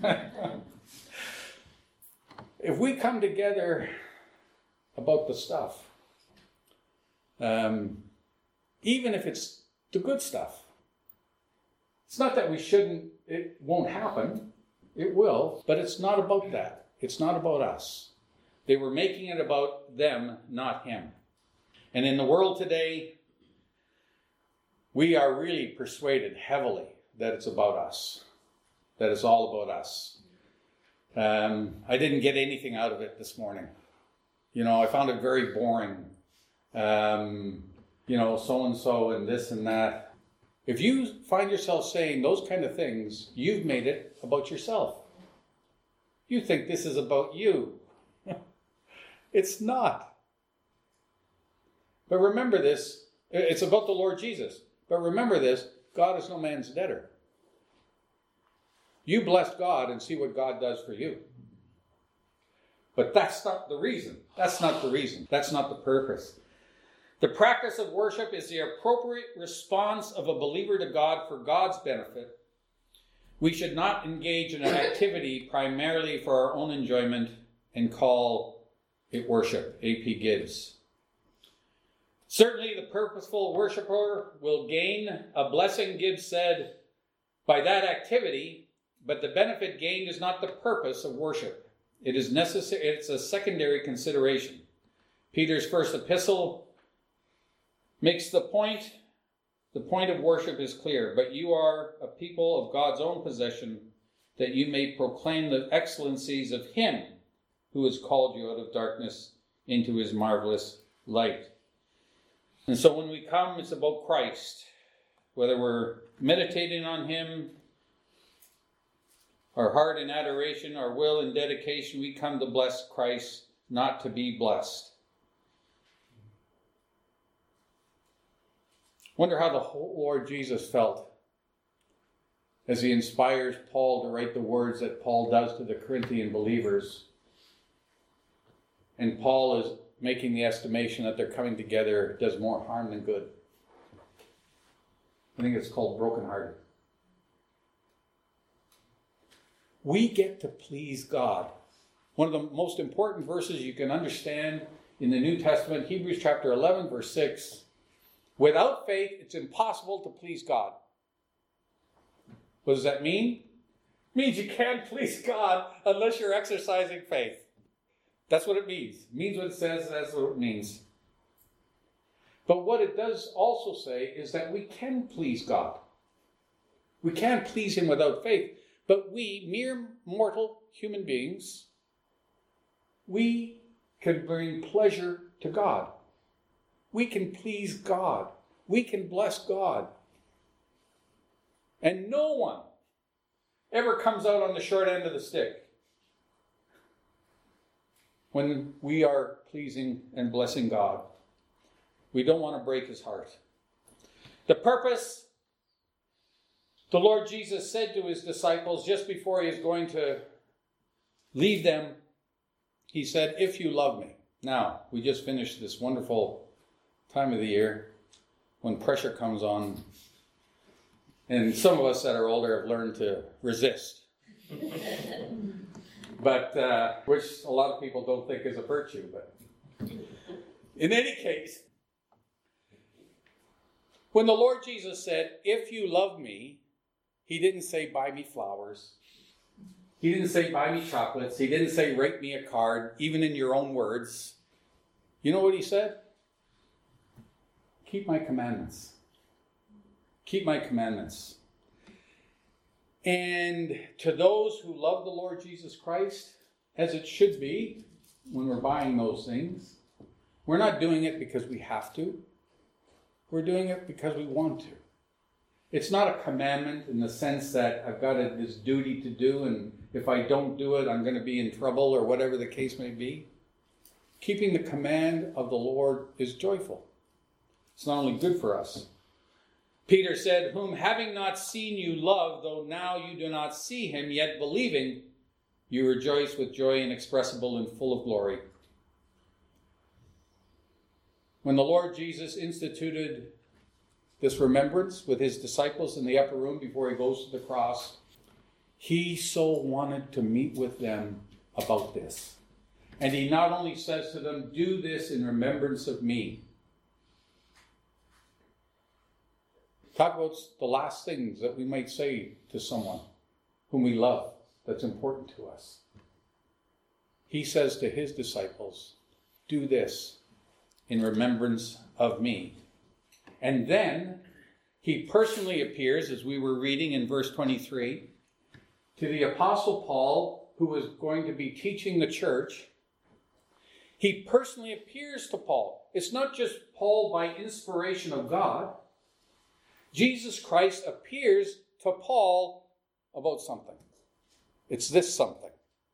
If we come together about the stuff, even if it's the good stuff, It's not that we shouldn't, it won't happen. It will, but it's not about that. It's not about us. They were making it about them, not him. And in the world today, we are really persuaded heavily that it's about us, that it's all about us. I didn't get anything out of it this morning. I found it very boring. So-and-so and this and that. If you find yourself saying those kind of things, you've made it about yourself. You think this is about you. It's not. But remember this, it's about the Lord Jesus. But remember this, God is no man's debtor. You bless God and see what God does for you. But that's not the reason. That's not the reason. That's not the purpose. The practice of worship is the appropriate response of a believer to God for God's benefit. We should not engage in an activity primarily for our own enjoyment and call it worship. A.P. Gibbs. Certainly the purposeful worshiper will gain a blessing, Gibbs said, by that activity, but the benefit gained is not the purpose of worship. It is necessary. It's a secondary consideration. Peter's first epistle makes the point of worship is clear, but you are a people of God's own possession, that you may proclaim the excellencies of him who has called you out of darkness into his marvelous light. And so when we come, it's about Christ. Whether we're meditating on him, our heart in adoration, our will in dedication, we come to bless Christ, not to be blessed. Wonder how the whole Lord Jesus felt as he inspires Paul to write the words that Paul does to the Corinthian believers. And Paul is making the estimation that their coming together does more harm than good. I think it's called brokenhearted. We get to please God. One of the most important verses you can understand in the New Testament, Hebrews chapter 11, verse 6. Without faith, it's impossible to please God. What does that mean? It means you can't please God unless you're exercising faith. That's what it means. It means what it says, that's what it means. But what it does also say is that we can please God. We can't please him without faith. But we, mere mortal human beings, we can bring pleasure to God. We can please God. We can bless God. And no one ever comes out on the short end of the stick when we are pleasing and blessing God. We don't want to break his heart. The purpose, the Lord Jesus said to his disciples just before he is going to leave them, he said, if you love me. Now, we just finished this wonderful time of the year when pressure comes on, and some of us that are older have learned to resist. But which a lot of people don't think is a virtue. But in any case, when the Lord Jesus said, if you love me, he didn't say, buy me flowers. He didn't say, buy me chocolates. He didn't say, write me a card, even in your own words. You know what he said? Keep my commandments. Keep my commandments. And to those who love the Lord Jesus Christ, as it should be when we're buying those things, we're not doing it because we have to. We're doing it because we want to. It's not a commandment in the sense that I've got this duty to do, and if I don't do it, I'm going to be in trouble, or whatever the case may be. Keeping the command of the Lord is joyful. It's not only good for us. Peter said, whom having not seen you love, though now you do not see him, yet believing, you rejoice with joy inexpressible and full of glory. When the Lord Jesus instituted this remembrance with his disciples in the upper room before he goes to the cross, he so wanted to meet with them about this. And he not only says to them, do this in remembrance of me. Talk about the last things that we might say to someone whom we love, that's important to us. He says to his disciples, do this in remembrance of me. And then he personally appears, as we were reading in verse 23, to the Apostle Paul, who was going to be teaching the church. He personally appears to Paul. It's not just Paul by inspiration of God. Jesus Christ appears to Paul about something. It's this something.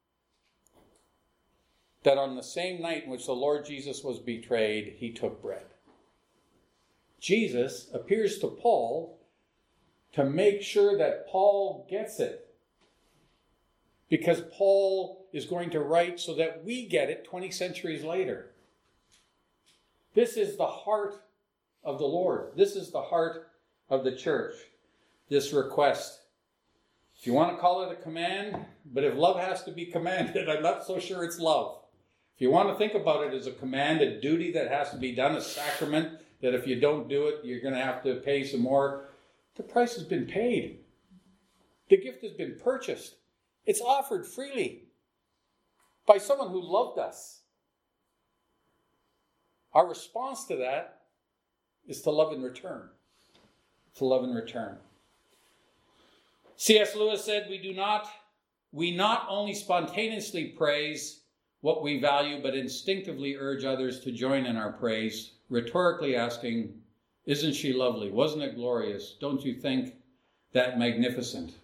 That on the same night in which the Lord Jesus was betrayed, he took bread. Jesus appears to Paul to make sure that Paul gets it. Because Paul is going to write so that we get it 20 centuries later. This is the heart of the Lord. This is the heart of the church. This request. If you want to call it a command, but if love has to be commanded, I'm not so sure it's love. If you want to think about it as a command, a duty that has to be done, a sacrament, that if you don't do it, you're going to have to pay some more, the price has been paid. The gift has been purchased. It's offered freely by someone who loved us. Our response to that is to love in return. To love in return. C.S. Lewis said, we not only spontaneously praise what we value, but instinctively urge others to join in our praise, rhetorically asking, isn't she lovely? Wasn't it glorious? Don't you think that magnificent?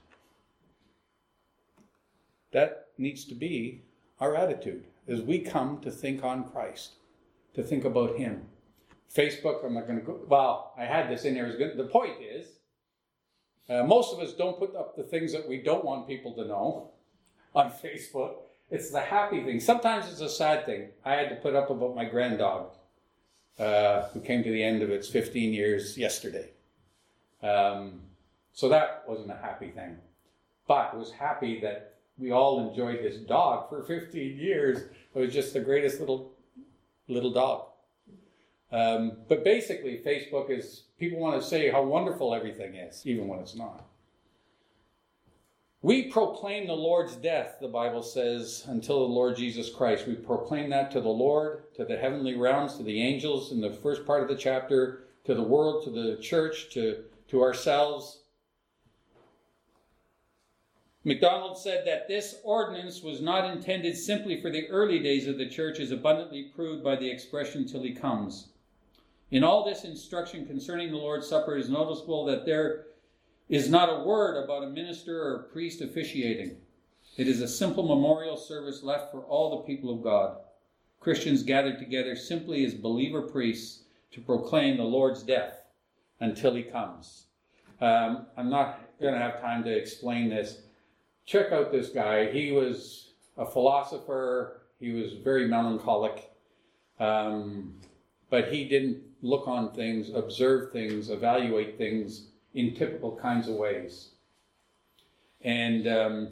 That needs to be our attitude as we come to think on Christ, to think about him. Facebook, I'm not going to go, well, I had this in there. The point is, most of us don't put up the things that we don't want people to know on Facebook. It's the happy thing. Sometimes it's a sad thing. I had to put up about my granddog, who came to the end of its 15 years yesterday. So that wasn't a happy thing. But it was happy that we all enjoyed this dog for 15 years. It was just the greatest little dog. But basically, Facebook is, people want to say how wonderful everything is, even when it's not. We proclaim the Lord's death, the Bible says, until the Lord Jesus Christ. We proclaim that to the Lord, to the heavenly realms, to the angels in the first part of the chapter, to the world, to the church, to ourselves. MacDonald said that this ordinance was not intended simply for the early days of the church, as abundantly proved by the expression "till he comes." In all this instruction concerning the Lord's Supper, it is noticeable that there is not a word about a minister or a priest officiating. It is a simple memorial service left for all the people of God. Christians gathered together simply as believer priests to proclaim the Lord's death until he comes. I'm not going to have time to explain this. Check out this guy. He was a philosopher. He was very melancholic. But he didn't look on things, observe things, evaluate things in typical kinds of ways. And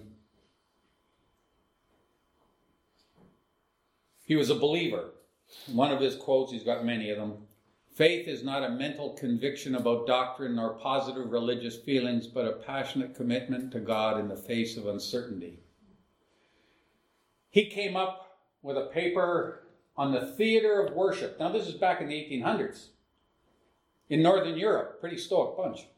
he was a believer. One of his quotes, he's got many of them, faith is not a mental conviction about doctrine or positive religious feelings, but a passionate commitment to God in the face of uncertainty. He came up with a paper on the theater of worship. Now, this is back in the 1800s in Northern Europe. Pretty stoic bunch.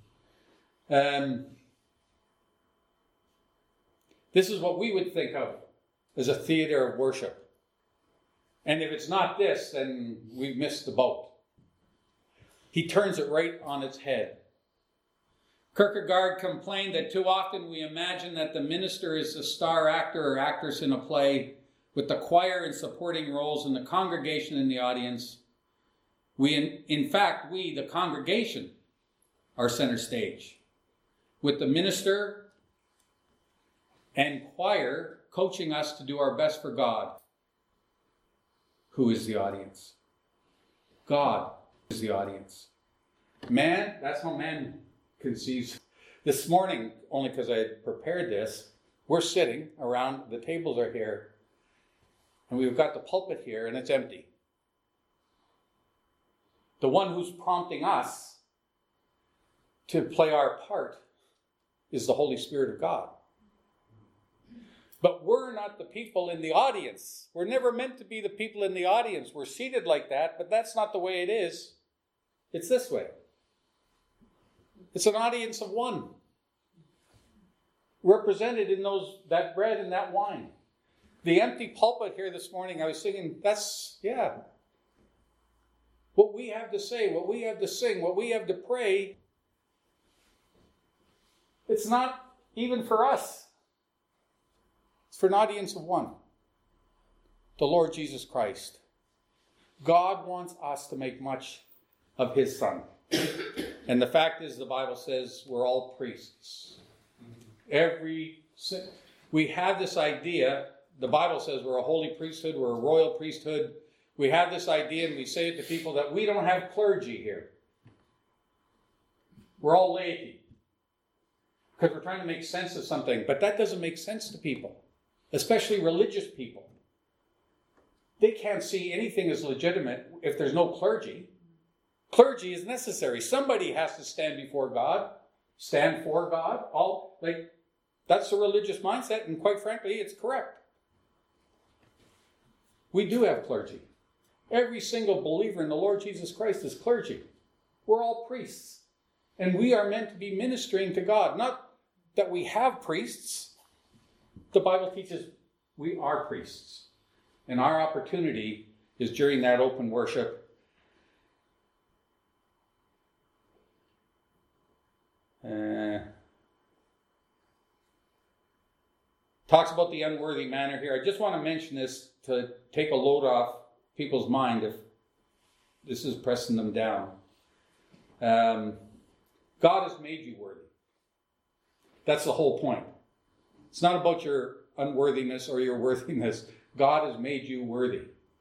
This is what we would think of as a theater of worship. And if it's not this, then we've missed the boat. He turns it right on its head. Kierkegaard complained that too often we imagine that the minister is a star actor or actress in a play, with the choir and supporting roles and the congregation in the audience. In fact, the congregation, are center stage, with the minister and choir coaching us to do our best for God. Who is the audience? God is the audience. Man, that's how man conceives. This morning, only because I had prepared this, we're sitting around, the tables are here, and we've got the pulpit here, and it's empty. The one who's prompting us to play our part is the Holy Spirit of God. But we're not the people in the audience. We're never meant to be the people in the audience. We're seated like that, but that's not the way it is. It's this way. It's an audience of one, represented in that bread and that wine. The empty pulpit here this morning, I was thinking, what we have to say, what we have to sing, what we have to pray, it's not even for us. It's for an audience of one. The Lord Jesus Christ. God wants us to make much of his Son. And the fact is, the Bible says we're all priests. We have this idea, the Bible says we're a holy priesthood, we're a royal priesthood. We have this idea, and we say it to people, that we don't have clergy here. We're all laity. Because we're trying to make sense of something. But that doesn't make sense to people. Especially religious people. They can't see anything as legitimate if there's no clergy. Clergy is necessary. Somebody has to stand before God. Stand for God. That's the religious mindset, and quite frankly, it's correct. We do have clergy. Every single believer in the Lord Jesus Christ is clergy. We're all priests. And we are meant to be ministering to God. Not that we have priests. The Bible teaches we are priests. And our opportunity is during that open worship. Talks about the unworthy manner here. I just want to mention this to take a load off people's mind if this is pressing them down. God has made you worthy. That's the whole point. It's not about your unworthiness or your worthiness. God has made you worthy.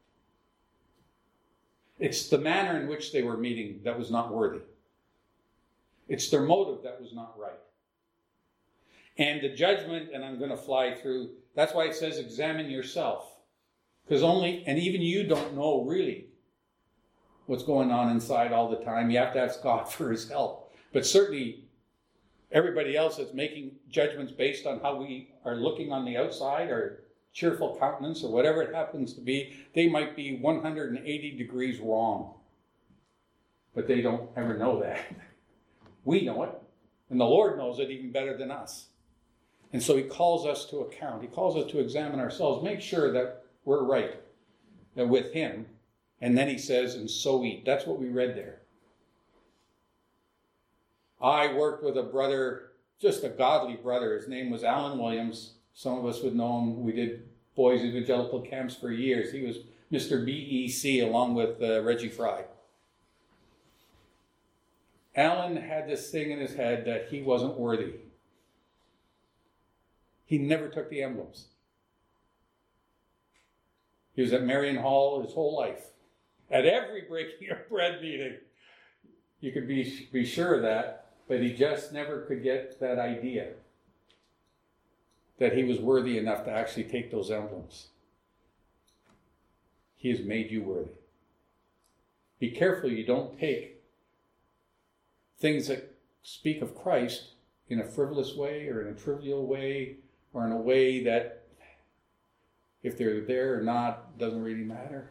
It's the manner in which they were meeting that was not worthy. It's their motive that was not right. And the judgment, and I'm going to fly through, that's why it says examine yourself. Because and even you don't know really what's going on inside all the time. You have to ask God for his help. But certainly everybody else that's making judgments based on how we are looking on the outside, or cheerful countenance, or whatever it happens to be, they might be 180 degrees wrong. But they don't ever know that. We know it. And the Lord knows it even better than us. And so he calls us to account. He calls us to examine ourselves, make sure that we're right with him. And then he says, and so eat. That's what we read there. I worked with a brother, just a godly brother. His name was Alan Williams. Some of us would know him. We did boys' evangelical camps for years. He was Mr. BEC along with Reggie Fry. Alan had this thing in his head that he wasn't worthy. He never took the emblems. He was at Marion Hall his whole life. At every breaking of bread meeting. You could be sure of that, but he just never could get that idea that he was worthy enough to actually take those emblems. He has made you worthy. Be careful you don't take things that speak of Christ in a frivolous way or in a trivial way or in a way that, if they're there or not, doesn't really matter.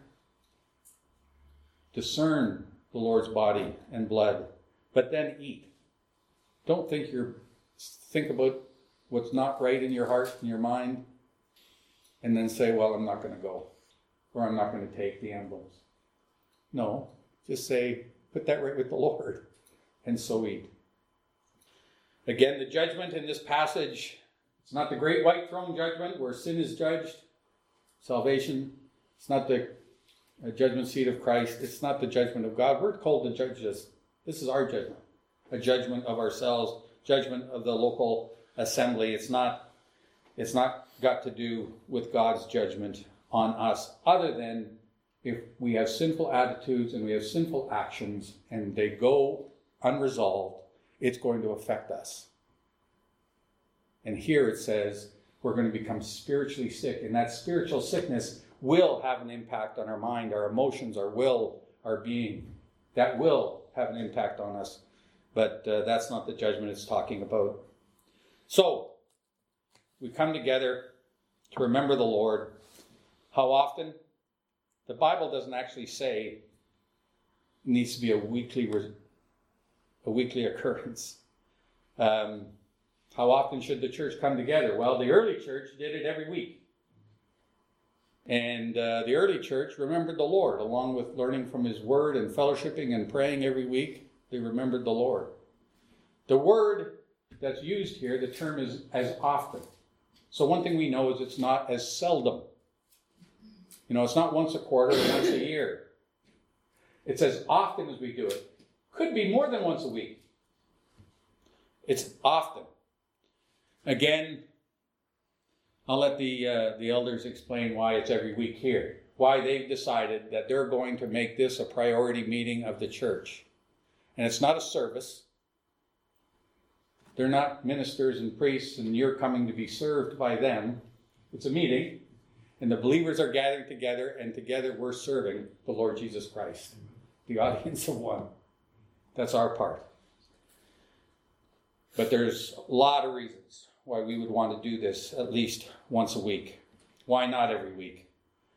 Discern the Lord's body and blood, but then eat. Don't think about what's not right in your heart and your mind, and then say, well, I'm not going to go, or I'm not going to take the emblems. No, just say, put that right with the Lord, and so eat. Again, the judgment in this passage, it's not the great white throne judgment where sin is judged. Salvation, it's not the judgment seat of Christ. It's not the judgment of God. We're called to judge this. This is our judgment. A judgment of ourselves, judgment of the local assembly. It's not got to do with God's judgment on us, other than if we have sinful attitudes and we have sinful actions and they go unresolved, it's going to affect us. And here it says we're going to become spiritually sick, and that spiritual sickness will have an impact on our mind, our emotions, our will, our being. That will have an impact on us But that's not the judgment it's talking about. So, we come together to remember the Lord. How often? The Bible doesn't actually say it needs to be a weekly occurrence. How often should the church come together? Well, the early church did it every week. And the early church remembered the Lord, along with learning from His Word and fellowshipping and praying every week. They remembered the Lord. The word that's used here, the term is as often. So one thing we know is it's not as seldom. It's not once a quarter or once a year. It's as often as we do it. Could be more than once a week. It's often. Again, I'll let the elders explain why it's every week here. Why they've decided that they're going to make this a priority meeting of the church. And it's not a service. They're not ministers and priests and you're coming to be served by them. It's a meeting. And the believers are gathering together, and together we're serving the Lord Jesus Christ. The audience of one. That's our part. But there's a lot of reasons why we would want to do this at least once a week. Why not every week?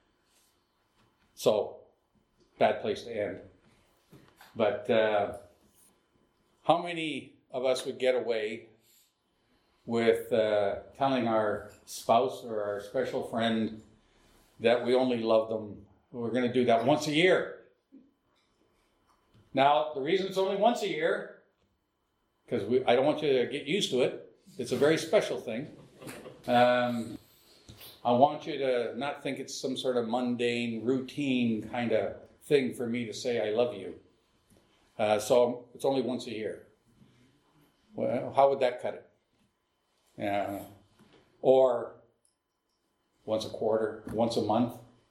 So, bad place to end. But how many of us would get away with telling our spouse or our special friend that we only love them? We're going to do that once a year. Now, the reason it's only once a year, because I don't want you to get used to it. It's a very special thing. I want you to not think it's some sort of mundane, routine kind of thing for me to say I love you. So it's only once a year. Well, how would that cut it? Or once a quarter, once a month?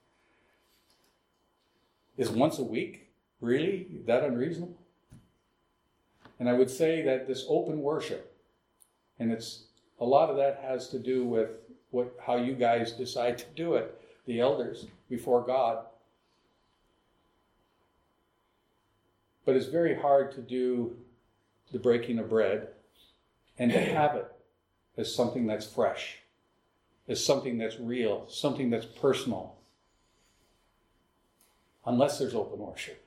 Is once a week really that unreasonable? And I would say that this open worship, and a lot of that has to do with how you guys decide to do it, the elders, before God. But it's very hard to do the breaking of bread and to have it as something that's fresh, as something that's real, something that's personal, unless there's open worship.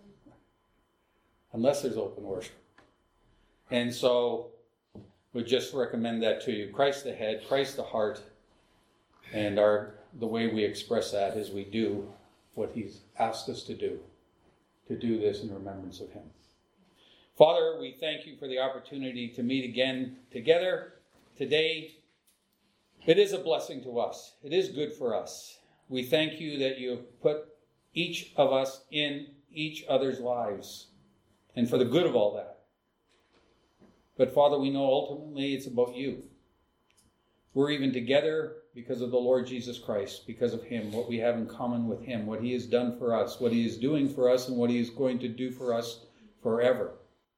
Unless there's open worship. And so we just recommend that to you. Christ the head, Christ the heart, and the way we express that is we do what He's asked us to do this in remembrance of Him. Father, we thank You for the opportunity to meet again together today. It is a blessing to us. It is good for us. We thank You that You have put each of us in each other's lives and for the good of all that. But Father, we know ultimately it's about You. We're even together because of the Lord Jesus Christ, because of Him, what we have in common with Him, what He has done for us, what He is doing for us, and what He is going to do for us forever.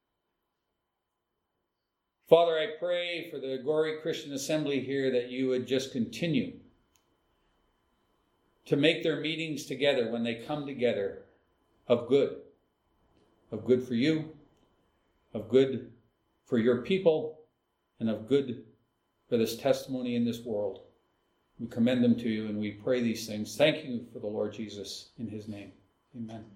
Father, I pray for the Gorey Christian Assembly here that You would just continue to make their meetings together when they come together of good for You, of good for Your people, and of good for this testimony in this world. We commend them to You and we pray these things. Thank You for the Lord Jesus in His name. Amen.